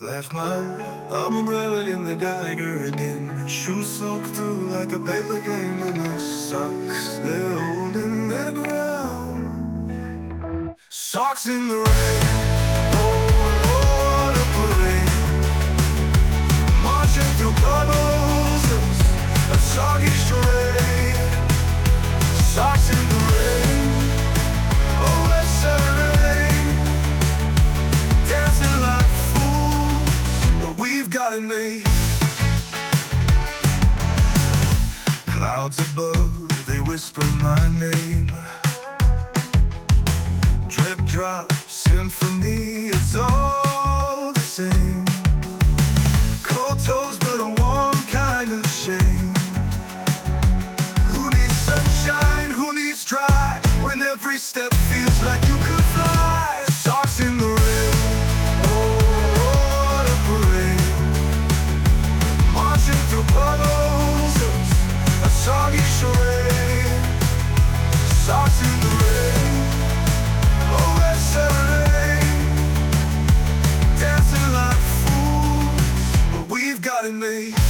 Left my umbrella in the dagger again. Shoes soaked through like a paper game, and my socks, they're holding their ground. Socks in the rain, oh, what a parade. Marching through puddles, a soggy charade. Socks in the rain, oh, it's Saturday. Dancing like fools, but we've got it made. Clouds above, they whisper my name. Drip drop, symphony, it's all the same. Cold toes, but a warm kind of shame. Who needs sunshine, who needs dry, when every step feels like you could fly? Socks in the rain, oh, what a parade. Marching through puddles, a soggy charade. Socks in the rain, oh, it's Saturday. Dancing like fools, but we've got it made.